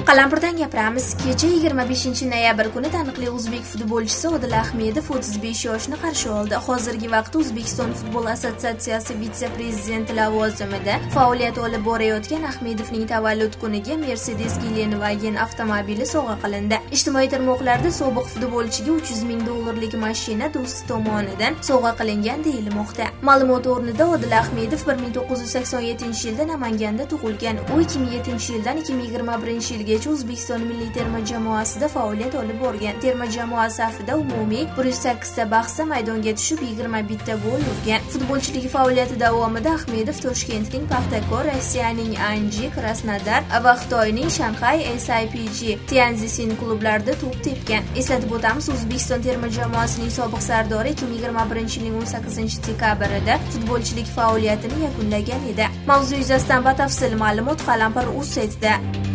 Qalampirdan gapiramiz. Kecha 25-noyabr kuni taniqli o'zbek futbolchisi Odil Ahmedov 35 yoshni qarshi oldi. Hozirgi vaqtda O'zbekiston futbol assotsiatsiyasi vitse-prezidenti lavozimida faoliyat olib borayotgan Ahmedovning tavallud kuniga Mercedes Gelandewagen avtomobili sovg'a qilindi. Ijtimoiy tarmoqlarda sobiq futbolchiga $300 ming mashina do'sti tomonidan sovg'a qilingan deyilmoqda. Ma'lumot o'rnida Odil Ahmedov 1987-yilda Namanganda tug'ilgan. U 2007-yildan 2021-yilgacha O'zbekiston milliy terma jamoasida faoliyat olib borgan. Terma jamoa safida umumiy 108 ta bahsda maydonga tushib 21 ta gol urgan. Futbolchilik faoliyati davomida Ahmedov Toshkentning Paxtakor, Rossiyaning Anji, Krasnodar va Xitoyning Shanxay SIPG Tianjin klublarida to'p tepgan. Eslatib o'tamiz, O'zbekiston terma jamoasining sobiq sardori 2021-yilning 18-dekabrida futbolchilik faoliyatini yakunlagan edi. Mavzu yuzasidan batafsil ma'lumot Qalampir.uz saytida.